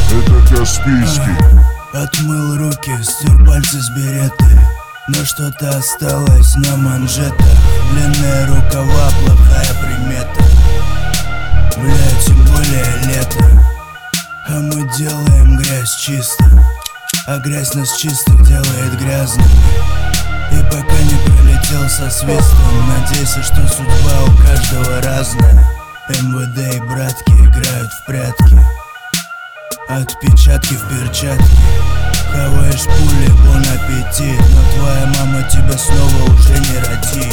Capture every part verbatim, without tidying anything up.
это Каспийский. Отмыл руки, стер пальцы с береты, но что-то осталось на манжетах. Длинные рукава, плохая примета. Бля, тем более лето. А мы делаем грязь чисто, а грязь нас чистых делает грязными. И пока не пролетел со свистом, надейся, что судьба у каждого разная. эм вэ дэ и братки играют в прятки, отпечатки в перчатке. Хаваешь пули, бон аппетит, но твоя мама тебя снова уже не родит.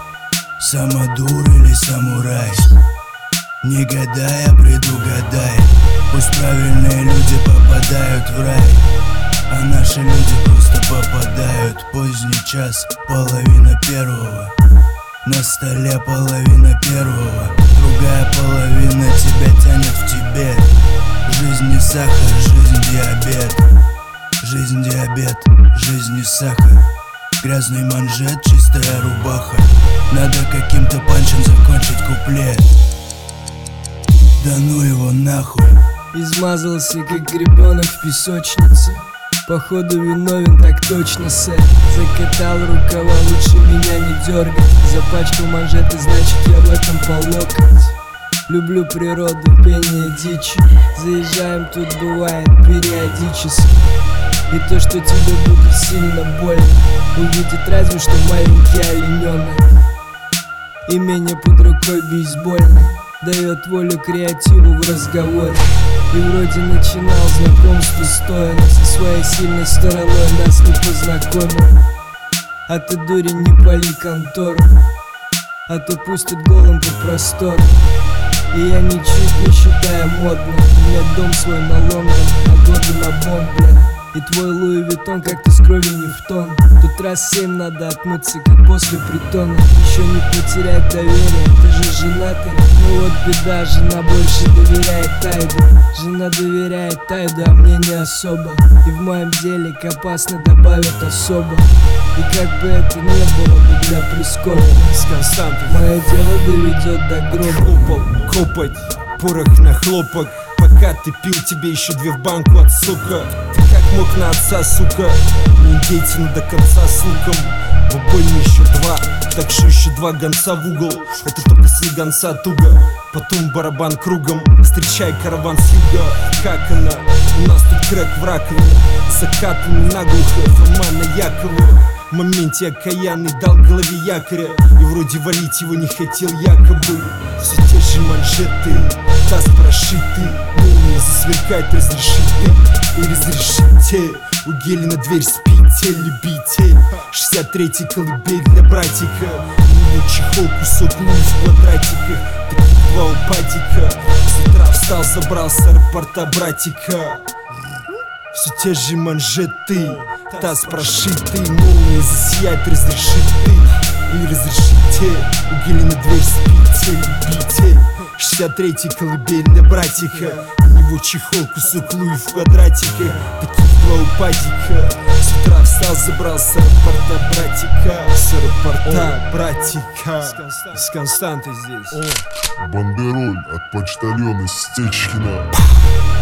Самодур или самурай, не гадай, а предугадай. Пусть правильные люди попадают в рай, а наши люди просто попадают. Поздний час, половина первого, на столе половина первого, другая половина тебя тянет в Тибет. Жизнь не сахар, жизнь диабет. Жизнь диабет, жизнь не сахар. Грязный манжет, чистая рубаха. Надо каким-то панчем закончить куплет. Да ну его нахуй. Измазался, как ребенок в песочнице. Походу виновен, так точно, сэр. Закатал рукава, лучше меня не дергать. Запачкал манжеты, значит я в этом по локоть. Люблю природу, пение дичи. Заезжаем, тут бывает периодически. И то, что тебе будет сильно больно, увидит разве что маленький олененок. Имение под рукой бейсбольный дает волю креативу в разговоре. И вроде начинал знакомство стоя, но со своей сильной стороной нас не познакомил. А ты, дурень, не пали контору, а то пустят голым по простору. И я ничуть не считаю модным, у меня дом свой на Лондон, а годы на бомб, бля. И твой Луи Виттон как-то с кровью не в тон. Тут раз семь надо отмыться, как после притона. Еще не потерять доверие, ты же женатый. Ну вот беда, жена больше доверяет Тайду. Жена доверяет Тайду, а мне не особо. И в моем деле к опасно добавят особо. И как бы это не было бы для прискорбия, с Константой мое дело доведет до гроба. Копать, порох на хлопок. Пока ты пил, тебе еще две в банку от сука. Ты как мог на отца, сука? Не индейцину до конца с луком. В убойне еще два, так что еще два гонца в угол. Это только с гонца туго. Потом барабан кругом, встречай караван с юга. Как она? У нас тут крэк в раковине, закатанный наглухо, Фома на Якову. В моменте окаянный дал голове якоря, и вроде валить его не хотел якобы. Все те же манжеты, таз прошитый, молния засверкает, разрешите и разрешите. У гели на дверь спите, любите. шестьдесят третий колыбель для братика. У него чехол, кусок луи в квадратиках. Таких два упадика. С утра встал, забрал с аэропорта братика. Все те же манжеты, таз прошитый, молния засияет, разрешите и разрешите. У гели на дверь спите, любите. шестьдесят третий колыбель для братика. У него чехол, кусок луи в квадратиках. Таких два упадика. С утра встал, забрал с аэропорта братика. С аэропорта братика. С Константой здесь. Бандероль от почтальона Стечкина.